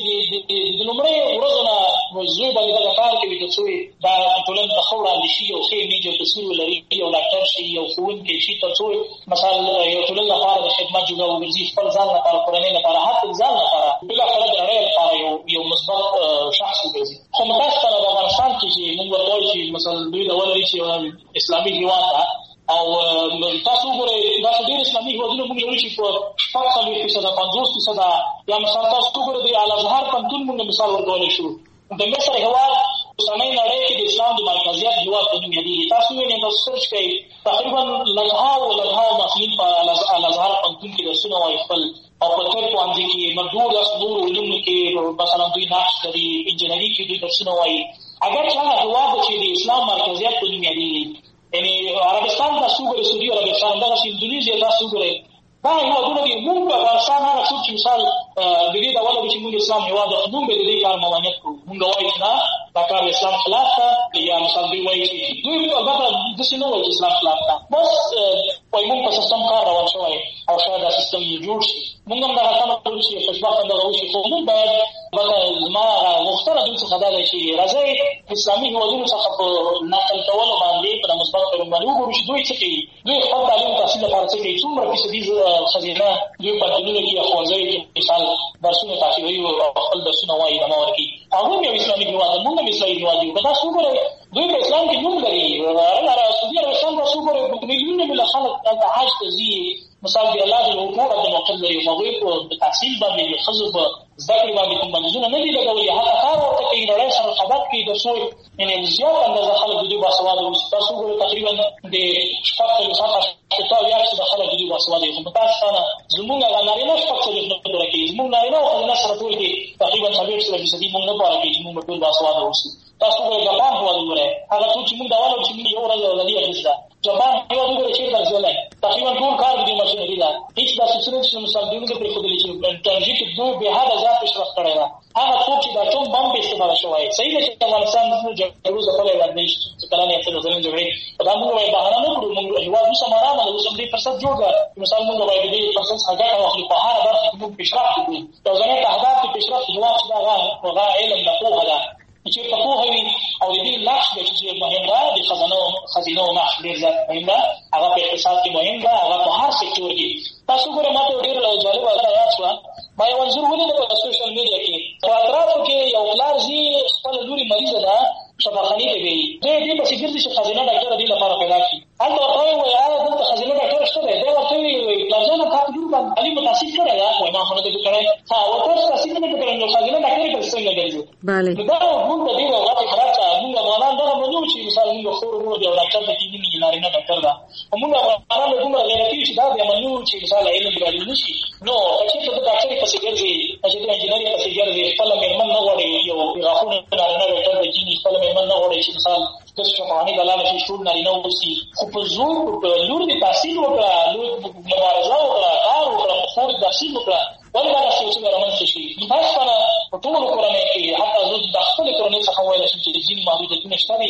د لومړۍ ورځو نه زوی باندې دغه کار کوي تر څو دا ټولنې ته ښه وړاندې شي یو ښه ایمیج او تصویر ولري یو ډاکټر شي یو ښوونکی شي تر څو مثلا یو ټولنې لپاره د خدمت جوګه وګرځي خپل ځان لپاره کورنۍ لپاره حتی ځان لپاره بالاخره د نړۍ لپاره یو یو مثبت شخص وګرځي. خو متاسفانه په افغانستان کې چې موږ ورته وایو چې مثلا دوی د ولري چې اسلامي هېواد ده او تاسو وګورئ داسې ډېر اسلامي هېوادونه موږ لرو چې په شپږ څلوېښت فیصده پنځوس فیصده یا مثال تاسو وګورئ د الازهر پوهنتون موږ مثال ورکولی شو. د مصر هېواد اوسنۍ نړۍ کې د اسلام د مرکزیت هېواد په نوم یادېږي. تاسو وینئ تاسو سرچ کوئ تقریبا لږهاو لږهاو محصلین په الازهر پوهنتون کې درسونه وایي خپل او په طب پوهنځي کې مجبور داسې نورو علومو کې مثلا دوی نقش لري انجینري کې دوی درسونه وایي. اگر چې هغه هېواد چې د اسلام مرکزیت په نوم یادېږي یعنې عربستان تاسو وګورئ سعودي عربستان دغسې اندونیزیا تاسو وګورئ دا هېوادونه دي موږ په افغانستان هغه څوک چې مثال د دې ډول دي چې موږ اسلام هېواد ده موږ به د دې کار ممانعت کوو. موږ وایو چې نه دا کار د اسلام خلاف ده یا مثال دوی وایي چې دوی البته داسې نه وایي چې اسلام خلاف ده بس وایي موږ په سیستم کار روان شوی او شاید دا سیستم جوړ شي. موږ هم دغه تمه کوو چې خوشبخته دغه وشي خو موږ باید زما غوښتنه دوی څخه دا ده چې راځئ اسلامي هېوادونو څخه په نقل کولو باندې په مثبت پیغام باندې وګورو چې دوی څه کوي. دوی خپل تعلیم تحصیل لپاره څه کوي څومره فیصدي خزینه دوی پوهنتونونو کې یا ښوونځیو کې مثال درسونه تعقیبوي او خپل درسونه وایي ادامه ورکوي. هغوی هم یو اسلامي هېواد ده موږ هم اسلامي هېواد یو. که تاسو وګورئ دوی په اسلام کې نوم لري. سعودي عربستان تاسو وګورئ میلیونونه میله خلک هلته حج ته ځي مثال د الله جل وعلا د موقع لري. هغوی په تحصیل باندې د ښځو په زده کړې باندې کوم بندیزونه نه دي لګولي هغه کار ورته کوي نړۍ سره رقابت کوي تر څو یعنې زیات اندازه خلک د دوی باسواده اوسي. تاسو وګورئ تقریبا د شپږ څلوېښت شپېته اویا فیصده خلک د دوی باسواده وي. خو متاسفانه زموږ هغه نارینه شپږ څلوېښت نه پوره کوي. زموږ نارینه او ښځینه سره ټول کې تقریبا څلوېښت فیصدي موږ نه پوره کوي چې موږ ټول باسواده اوسو. تاسو وګورئ جاپان هېواد وګورئ هغه څوک چې موږ دا وایو چې موږ یو ورځ ازادي اخیسته جاپان هېواد وګورئ چېرته رسېدلی تقریبا ټول کار د دوی ماشینري ده. هېڅ داسې څه نه چې مثال دوی موږ پرېښودلي چې ټکنالوژي کې دوی بېحده زیات پیشرفت کړی ده. هغه څوک چې د اټوم بم په استفاده شوی صحیح ده چې افغانستان زموږ جګړو ځپلی باندې چې کلنې اتلس کلنې جګړې دا موږ باید بهانه نه کړو. موږ هېواد اوس هم ارامه ده اوس هم دې فرصت جوړ ده مثال موږ باید د دې فرصت څخه ګټه واخلو په هره برخه کې موږ پیشرفت وکړو. یوازینی اهداف د پیشرفت هېواد چې ده هغه علم ده پوهه ده چېرته پوهه وي او د دې نقش دی چې مهم ده د خزانو خزینو نقش ډېر زیات مهم ده. هغه په اقتصاد کې مهم ده هغه په هر سکتور کې. تاسو ګوره ما ته ډېر جالبه یاد شوه ما یو انځور ولیده په سوشل میډیا کې په اطرافو کې یو پلار ځي خپله لورې مریضه ده شفاخانې ته بیایي دی دې پسې ګرځي چې ښځینه ډاکټره دې لپاره پیدا کړي. هلته ورته وایي وایي ایا دلته ښځینه ډاکټره شته دی؟ دی ورته وایي پلارجانه تا په دې باندې تعلیم مو تحصیل کړی ده؟ وایي ما خو نه ده کړی. ها ورته وایي تحصیل نه ده کړی نو ښځینه ډاکټرې پسې څنګه ګرځو؟ نو دا موږ ته ډېره غټه خرچه موږ افغانان دغه منو چې مثال موږ خور مور دی او ډاکټر ته کېږي مې نارینه ډاکټر ده خو موږ افغانان له دومره غیرتي یو چې دا بیا منو چې مثال علم ګډوډ نه شي. نو که چېرته ته ډاکټرې پسې ګرځې که چېرته انجینري پسې ګرځې خپله مېرمن نه غواړې یو غاښونه نارینه ډاکټر ته کېږي خپله مېرمن نه غواړې چې مثال داسې شفاخانې ته لاړه شي ټول نارینه واوسي خو په زور لور دې تحصیل وکړه لور مبارزه وکړه کار وکړه خور دې تحصیل وکړه ولې دغه سیاسونه رامنځته شي. متاسفانه په ټولو کورنیو کې حتی زه د خپلې کورنۍ څخه ویلی شم چې ځینې محدودیتونه شته دي چې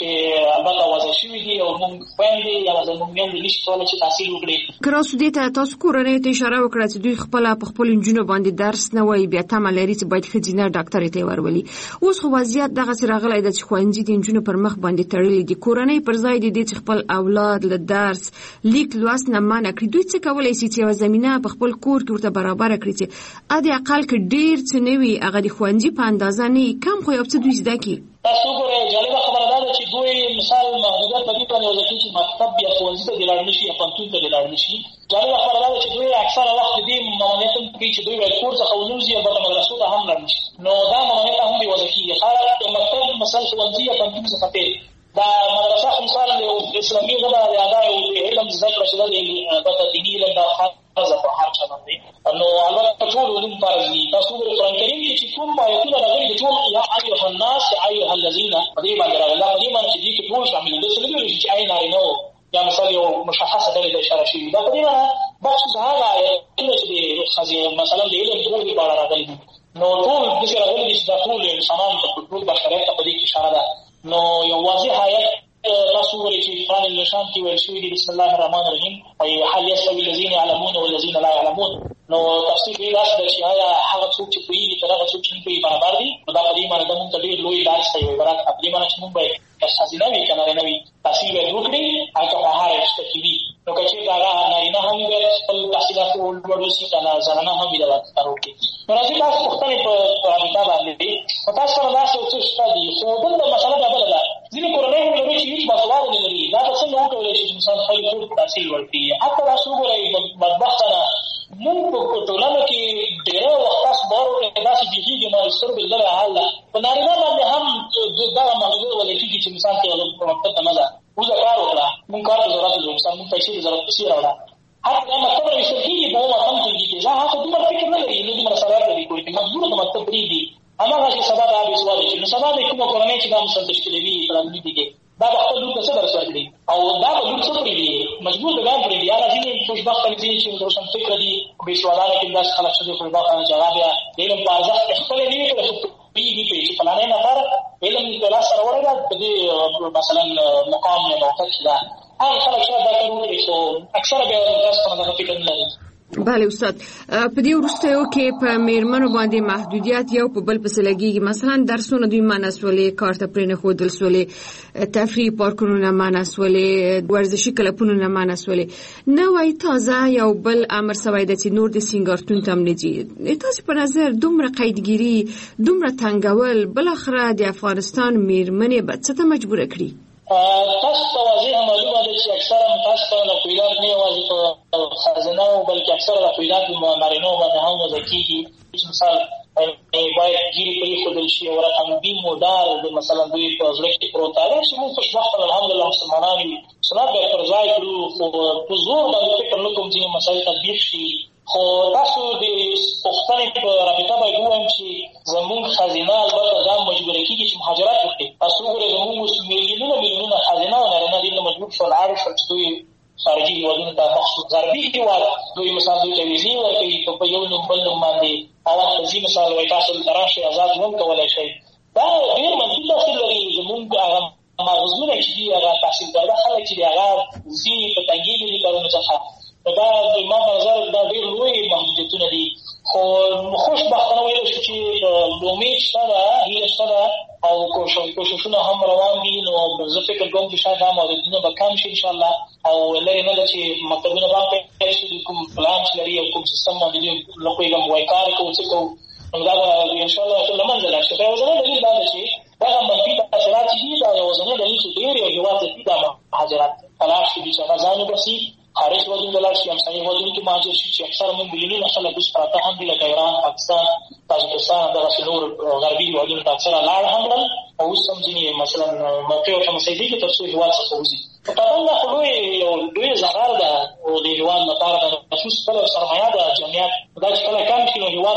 چې البته وضع شوي دي او موږ خویندې یا زموږ میندې نشي کولی چې تحصیل وکړي. که راسو دې ته تاسو کورنۍ ته اشاره وکړه چې دوی خپله په خپلو نجونو باندې درس نه وایي، بیا تمه لري چې باید ښځینه ډاکټرې ته یې ورولي. اوس خو وضعیت دغسې راغلی ده چې ښوونځي د نجونو پر مخ باندې تړلي دي. کورنۍ پر ځای د دې چې خپل اولاد له درس لیک لوست نه منع کړي، دوی څه کولی شي چې یوه زمینه په خپل کور کې ورته برابره کړي چې ادې اقل که ډېر څه نه وي هغه د ښوونځي په اندازه نه وي، کم خو یو څه دوی زده کړي. تاسو ګورئ جالبه خبره دا ده چې دوی مثال محدودیت په دې باندې وضع کوي چې مکتب یا ښوونځي ته دې لاړ نه شي یا پوهنتون ته دې لاړ نه شي. جالبه خبره دا ده چې دوی اکثره وخت د دې ممانعت هم کوي چې دوی باید کور څخه ونوځي او بېرته مدرسو ته هم لاړ نه شي. نو دا ممانعت هم دې وضع کېږي. خاص مکتب مثلا ښوونځي یا پوهنتون څخه تېر دا مدرسه خو مثال د اسلامي ژبه د ادا او د علم زده کړه چې دا د البته دیني علم دا فرضه په هر چا باندې. نو البته ټول علوم فرض دي. تاسو ګورئ قرآن کریم کې چې کوم آیتونه راغلي دي ټول یا ایها الناس یا ایها الذین په دې باندې راغلي. دا په دې باندې چې دې کې ټول شامل دي. څه نه ویل چې ای نارینه وو یا مثال یو مشخصه ډلې ته اشاره شوي. دا په دې باندې بخصوص هغه آیتونه چې د ښځې مثلا د علم پوهې په اړه راغلي دي. نو ټول داسې راغلي دي چې دا ټول انسانان ته ټول بشریت ته په دې کې اشاره ده. نو یو واضح آیت تاسو ګورئ چې قرآن الشام کې ویل شوي دي بسم الله الرحمن الرحیم هل یستوي الذین یعلمون والذین لا یعلمون. نو تفسیر یې داسې ده چې آیا هغه څوک چې پوهېږي تر هغه څوک چې نه پوهېږي برابر دي. نو دا په دې معنی ده موږ ته ډېر لوی درس دی. عبارت په دې معنی چې موږ باید که ښځینه وي که نارینه وي تحصیل باید وکړي هلته په هر رشته کې وي. نو که چېرته هغه نارینه هم وي باید خپل تحصیلات لوړ وسي که نه زنانه هم وي دا کار وکړي. نو راځئ تاسو پوښتنې په رابطه باندې دي. نو تاسو سره داسې یو څه شته دي خو دلته مسله دا بله ده. ځینې کورنۍ هم لري چې هېڅ باسواده نه لري. دا به څنګه وکولی شي چې انسان خپل کور ته تحصیل ورکړي. حتی تاسو وګورئ بدبختانه موږ په ټولنه کې ډېری وخت تاسو باور وکړئ داسې بېخېږي مایستر بالله حال ده. په نارینه باندې هم دغه محدودیت وضع کېږي چې مثال کې هغه مکتب ته نه ځه وځه کار وکړه. موږ کار ته ضرورت لرو. مثال موږ پیسې ته ضرورت پیسې راوړه. حتی دا مکتب راویستل کېږي په اومه کم ټولګي کې. دا هغه دومره فکر نه لري نه دومره صلاحیت لري کور کې مجبوره د مکتب پرېږدي. هماغه چې سبا ته بېسواده شي. نو سبا د کومه کورنۍ چې دا مثال تشکیلوي په راتلونکي کې دا به خپل لور ته څه درس ورکړي او دا به لور څه پرېږدي مجبور به دا پرېږدي. هغه ځینې خوشبخته ځینې چې روشن فکره دي بېسوادانه کې داسې خلک شته خوشبختانه چې هغه بیا د علم په ارزښت خپله نه وي کړی خو پوهېږي پرې چې فلانی نفر علم د لاس سره ورغله په دې مثلا مقام یا موقع کې ده. هغه خلک شاید دا کار وکړي خو اکثره بیا داسې په دغه فکر نه لري. بله استاد، په دې وروستیو کې په میرمنو باندې محدودیت یو په بل پسې لګېږي. مثلا درسونه دوی منع سولې، کار ته پرې نه ښودل سولې، تفریح پارکونو نه منع سولې، ورزشي کلبونو نه منع سولې. نوی تازه یو بل امر سوی ده چې نور د سینګارتون ته هم نه ځي. تاسې په نظر دومره قیدګیري، دومره تنګول بالاخره د افغانستان میرمنې به څه ته مجبوره کړي؟ تاسو ته واضحه معلومه ده چې اکثره تاسو ته ناپوهیدات نه یوازې په ښځینهو بلکې اکثره ناپوهیدات په نارینهو باندې هم وضع کېږي. چې مثال باید ګیرې پرېښودل شي او رقم بي مدار د مثلا دوی په زړه کې پروت دی چې موږ خوشبخته الحمدلله مسلمانان یو سنت باید پر ځای کړو خو په زور باندې فکر نه کوم ځینې مسایل تطبیق شي. خو تاسو د پوښتنې په رابطه باید ووایم چې زموږ ښځینه البته دا مجبوره کېږي چې مهاجرت وکړي. تاسو وګورئ زموږ میلیونونه میلیونونه ښځینه او نارینه دې ته مجبور شول اړ شول چې دوی خارجي هېوادونو ته مخصوص غربي هېواد دوی مثال دوی ته ویزې ورکوي په یو نوم بل نوم باندې او هلته ځي مثال وایي تاسو دلته راشئ ازاد ژوند کولی شئ. دا ډېر منفي تاثیر لري. زموږ هغه مغزونه چې دي هغه تحصیل کرده خلک چې دي هغه ځي په تنګېږي دې کارونو څخه. دا د ما په نظر دا ډېر لوی محدودیتونه دي. خو خوشبختانه ویلی شو چې امید شته ده، هیله شته ده او کوششونه هم روان دي. نو زه فکر کوم چې شاید دا محدودیتونه به کم شي انشاءالله او لرې نه ده چې مکتبونه به هم پیل شي کوم پلان چې لري او کوم سیستم باندې دوی نه پوهېږم وایي کار کوو څه کوو. نو دا به انشاءالله ټول له منځه لاړ شي. خو یوازینی دلیل دا ده چې دغه منفي تاثیرات چې دي دا یوازینی دلیل چې ډېر یو هېواد ته دي دا مهاجرت ته لاړ شي. دوی چې هغه ځان وباسي خارج هېوادونو ته لاړ شي، همسایه هېوادونو کې مهاجر شي چې اکثره موږ میلیونونه خلک اوس پراته هم دي لکه ایران، پاکستان، تاجکستان دغسې نور غربي هېوادونو ته اکثره لاړ هم کړل او اوس هم ځینې مثلا موقع ورته مساعدېږي تر څو هېواد څخه وځي. په طبعا دا خو لوی یو لویه ضرر ده د هېواد لپاره د نفوس خپله سرمایه ده جمعیت. دا چې کله کم شي نو هېواد تباه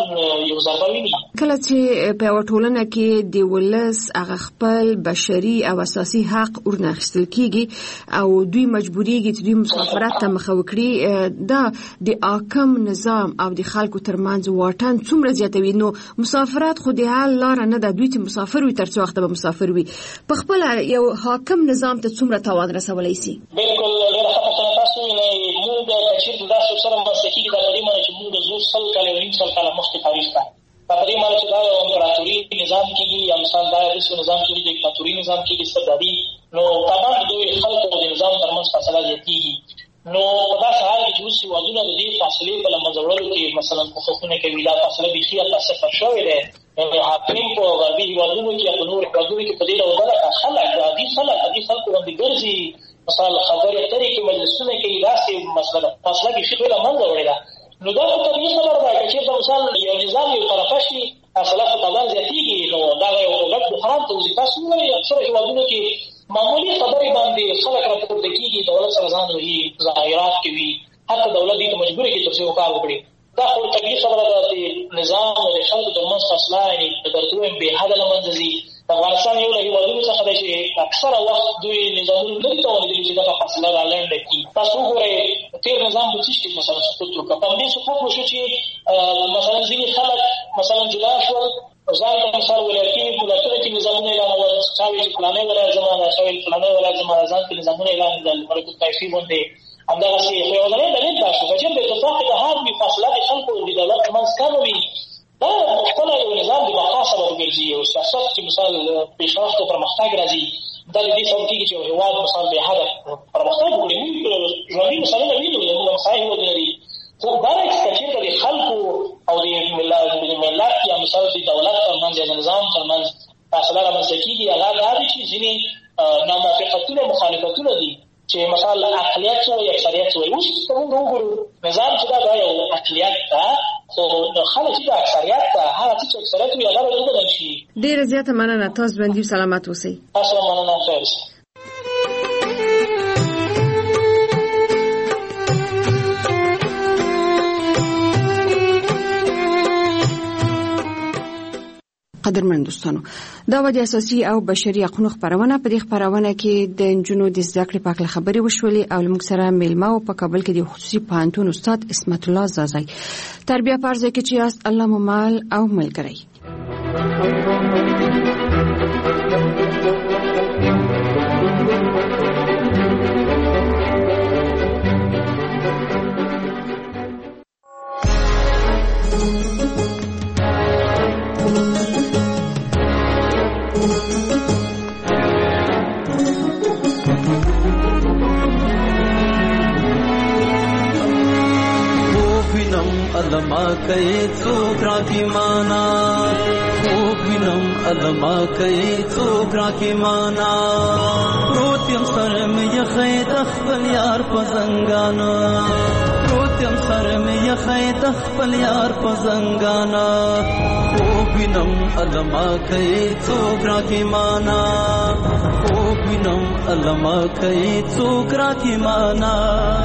یو ضربه ویني. کله چې په ټولنه کې د ولس هغه خپل بشري او اساسي حق ورناخستل کیږي او دوی مجبوریږي چې دوی مسافرت ته مخه وکړي، دا د حاکم نظام او د خلکو ترمنځ واټن څومره زیاتوي. نو مسافرت خو د حل لار نه ده، دوی چې مسافر وي تر څو وخت به مسافر وي. په خپل یو حاکم نظام ته څومره تاوان رسولی شي؟ بالکل ډېر ښه پوښتنه تاسو وینئ. موږ چې داسې سره مرسته کېږي دا په دې معنی چې موږ د زر سل کاله او نیم سل کاله مخکې تاریخ ته دا په دې معنی چې دا یو امپراتوري نظام کېږي یا مثال دا داسې نظام کېږي دیکتاتوري نظام کېږي استبدادي، نو طبعا د دوی خلکو او د نظام ترمنځ فاصله زیاتېږي. نو په داسې حال کې چې اوس هېوادونه د دې فاصلې په له منځه وړلو کې مثلا کوښښونه کوي، دا فاصله بیخي هلته صفر شوې دی. حاکم په غربي هېوادونو کې یا په نورو هېوادونو کې په دې ډول ډله خلک عادي خلک عادي خلکو باندې ګرځي، مثال خبرې اترې کې مجلسونه کوي، داسې مسله فاصله بیخي له منځه وړې ده. نو دا خو طبیعي خبره ده که چېرته مثال یو نظام یو طرفه شي فاصله خو طبعا زیاتېږي، نو دغه یو ګډ بحران ته وځي. تاسو ووایئ اکثره هېوادونو کې معمولي خبرې باندې خلک راپورته کېږي، دولت سره ځان وهي، ظاهرات کوي، حتی دولت دې ته مجبوره کړي تر څو یو کار وکړي. دا خو طبیعي خبره ده. د نظام او د خلکو ترمنځ فاصله یعنې د درته ووایم بېحده له منځه ځي. د افغانستان یو له هېوادونو څخه دی چې اکثره وخت دوی نظامونو نه دي توانېدلي چې دغه فاصله را لنډه کړي. تاسو وګورئ تېر نظام په څه شي مثلا سقوط وکړه، په همدې سقوط وشو چې مثلا ځینې خلک مثلا جدا شول، ځان ته مثال ولایتي ولایتونو کې نظامونه اعلانول، چا ویل چې فلانی ولایت زما ده، چا ویل فلانی ولایت زما ده، ځان کې نظامونه اعلان کړل. ملک الطایفي غوندې همدغسې خو یوازینی دلیل دا شو که چېرته اتفاق اتحاد وي، فاصله د خلکو او د دولت ترمنځ کمه وي، دا خپله یو نظام د بقا سبب ګرځي. یو سیاست چې مثال پیشرفت او پرمختګ راځي، دا د دې سبب کېږي چې یو هېواد مثال بېحده پرمختګ وکړي. موږ ژوندي مثالونه وینو، زموږ همسایه هېوادونه دي، خو برعکس که چېرته د خلکو او د ملت یا مثال د دولت ترمنځ یا د نظام ترمنځ فاصله رامنځته کېږي، هغه دا دی چې ځینې ناموافقتونه مخالفتونه دي چې مثال اقلیت څه وایي اکثریت څه وایي. اوس که موږ وګورو نظام چې دا دا یو اقلیت ده، خو خلک چې د اکثریت ده هغه څه چې اکثریت وي هغه به وبدل شي. ډېره زیاته مننه. تاسو ژوندي او سلامت اوسئ. تاسو مننه. خیر. قدرمن دوستانو، دا و د اساسي او بشري حقوقو خبرونه. په دې خبرونه کې د نجونو د زده کړې په اړه خبرې وشولې او موږ سره میلمه او په کابل کې د خصوصي پوهنتون استاد اسمت الله زازای تربیه پرځه کې چې است الله مو مال او ملګری. علما کئی څوکرا کی مانا او وینم علما کئی څوکرا کی مانا پروتیم سر میں یخید خپل یار پزنګانا پروتیم سر میں یخید خپل یار پزنګانا او وینم علما کئی څوکرا کی مانا او وینم علما کئی څوکرا کی مانا.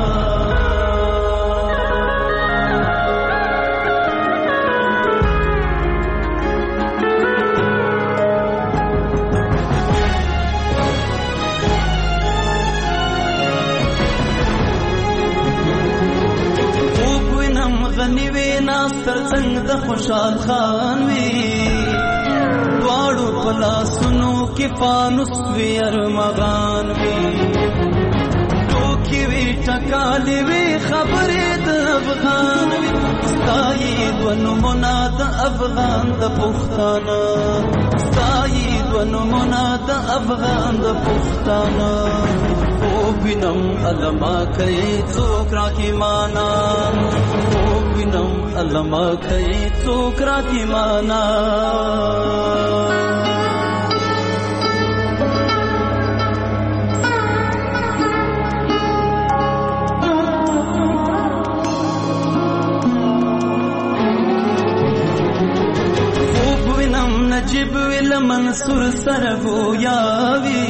غنیوی ناستر څنګ د خوشحال خان وی دواړو پلاسونو کې فانوس وی ارمغان وی ټوکی وی ټکالی وی خبرې د افغان وی ستایي ونمونه د افغان د پښتانه ستایي ونمونه د افغان د پښتانه او وینم علما کوي څوک راکې مانا او وینم علما کوي څوک راکې مانا. نجیب ویل منصور سره گویاوی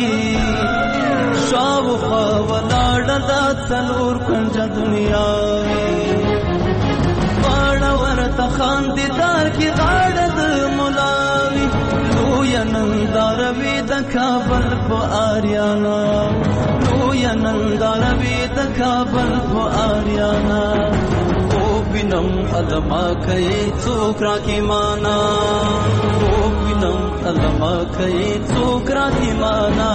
شاوخوا ولاړه دا څلور کنجه دنیاوی واړه ورته خان دیدار کی غاړه د مولاوي لوی ننداروي د کابل په آریانا لوی ننداروي د کابل په آریانا او بنم علما کوي څوک راکې معنا او بنم علما کوي څوک راکې معنا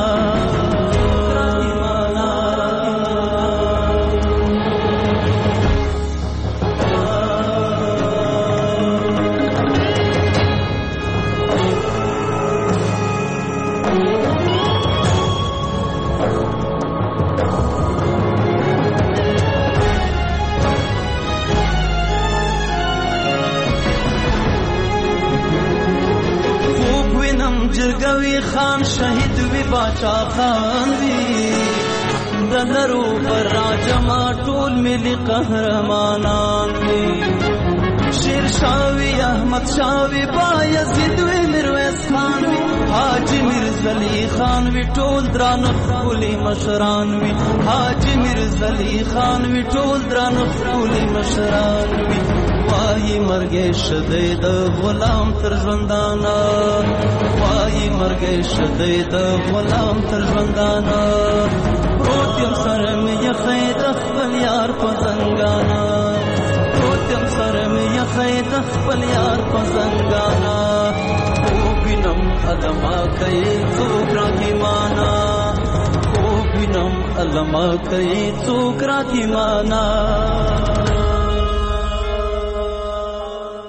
جرګوي خان شهید وی باچا خان وی دلرو پر راجما ټول ملي قهرمانان وی شیر شاوی احمد شاوی بایزید وی میرویس خان وی حاجی میرزلی خان وی ټول درانه خولي مشران وی حاجی میرزلی خان وی ټول درانه خولي مشران وی وای مرګ شدې د غلام تر ژوندانا وای مرګ شدې د غلام تر ژوندانا پروتم سره مې یخې د خپل یار په زنګانا پروتم سره مې یخې د خپل یار په زنګانا او بنم علما کوي څوک راکې معنا او بنم علما کوي څوک راکې معنا